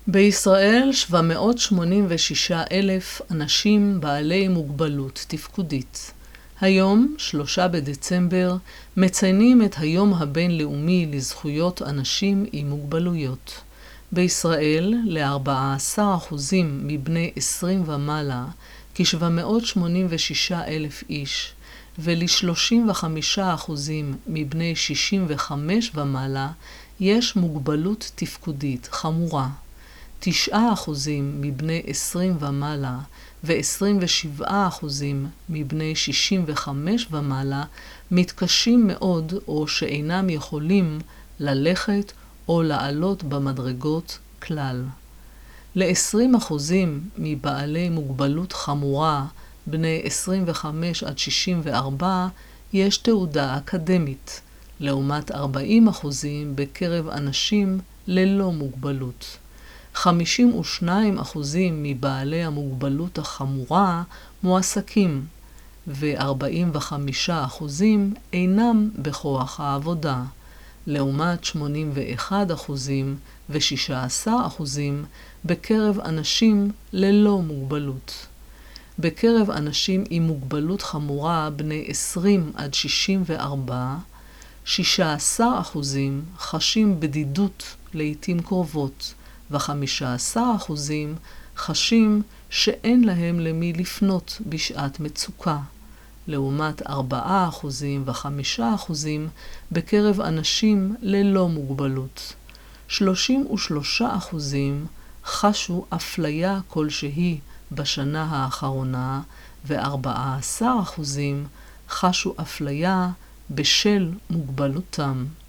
בישראל 786,000 אנשים בעלי מוגבלות תפקודית. היום, 3 בדצמבר, מציינים את היום הבינלאומי לזכויות אנשים עם מוגבלויות. בישראל, ל-14% מבני 20 ומעלה, כ-786,000 איש, ול-35% מבני 65 ומעלה, יש מוגבלות תפקודית חמורה. 9% מבני 20 ומעלה ו-27% מבני 65 ומעלה מתקשים מאוד או שאינם יכולים ללכת או לעלות במדרגות כלל. ל-20% מבעלי מוגבלות חמורה, בני 25 עד 64, יש תעודה אקדמית, לעומת 40% בקרב אנשים ללא מוגבלות. 52% מבעלי המוגבלות החמורה מועסקים, ו-45% אינם בכוח העבודה, לעומת 81% ו-16% בקרב אנשים ללא מוגבלות. בקרב אנשים עם מוגבלות חמורה בני 20 עד 64, 16% חשים בדידות לעתים קרובות, ו-15% חשים שאין להם למי לפנות בשעת מצוקה, לעומת 4% ו-5% בקרב אנשים ללא מוגבלות. 33% חשו אפליה כלשהי בשנה האחרונה, ו-14% חשו אפליה בשל מוגבלותם.